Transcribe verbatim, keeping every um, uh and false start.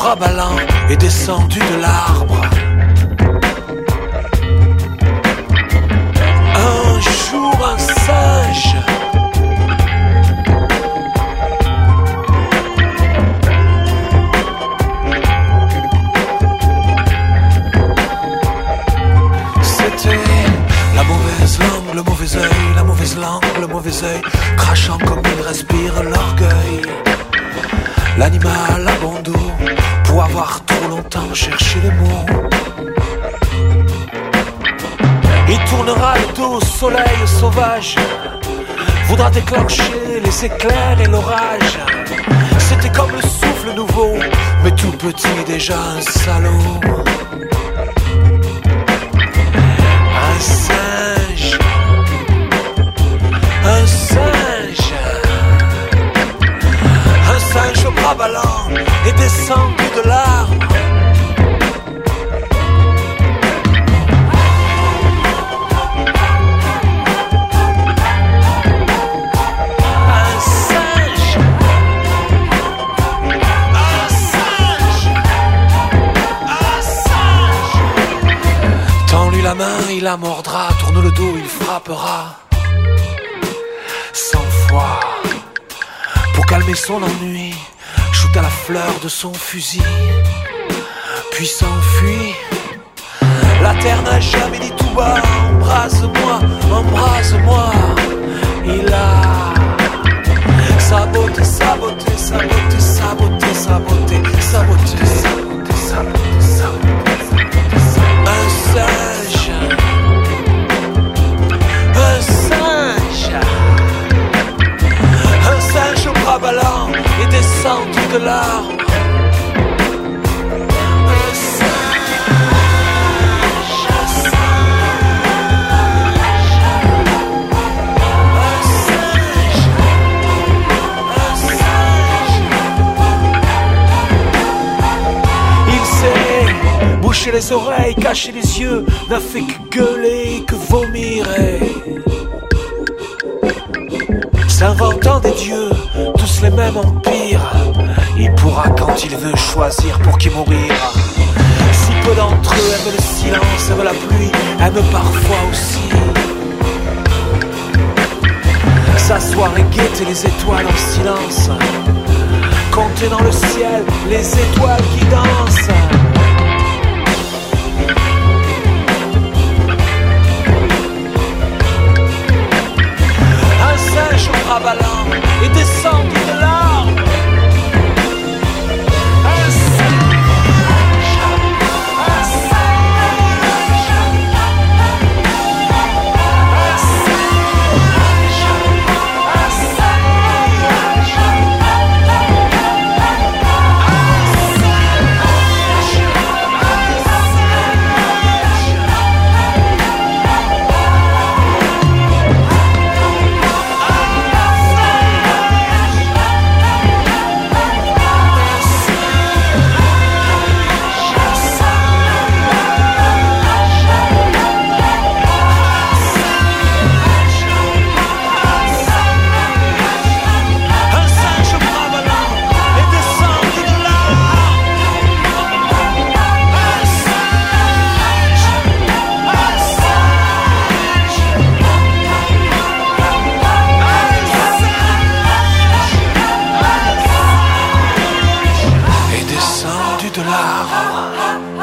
bras ballants est descendu de l'arbre. Un jour un singe la mauvaise langue, le mauvais œil, la mauvaise langue, le mauvais œil, crachant comme il respire l'orgueil. L'animal a bon dos pour avoir trop longtemps cherché les mots. Il tournera le dos au soleil sauvage, voudra déclencher les éclairs et l'orage. C'était comme le souffle nouveau, mais tout petit déjà un salaud. Un singe, un singe, un singe au bras ballants est descendu de l'arbre. Un singe, un singe, un singe. Tends-lui la main, il la mordra, tourne le dos, il frappera. Cent fois, pour calmer son ennui, shoot à la fleur de son fusil, puis s'enfuit. La terre n'a jamais dit tout bas, embrase-moi, embrase-moi. Il a saboté, saboté, saboté, saboté, saboté, saboté, saboté, saboté, saboté. Un singe, un singe, un singe au bras ballants est descendu de l'arbre. Un singe, un singe, un singe, un singe. Il sait boucher les oreilles, cacher les yeux, n'a fait que gueuler, que vomir et s'inventant des dieux, tous les mêmes empires. Il pourra quand il veut choisir pour qui mourir. Si peu d'entre eux aiment le silence, aiment la pluie, aiment parfois aussi s'asseoir et guetter les étoiles en silence, compter dans le ciel les étoiles qui dansent. Un singe au bras ballants est descendu de l'arbre. Un singe, un singe, un singe, un singe, est descendu de l'arbre.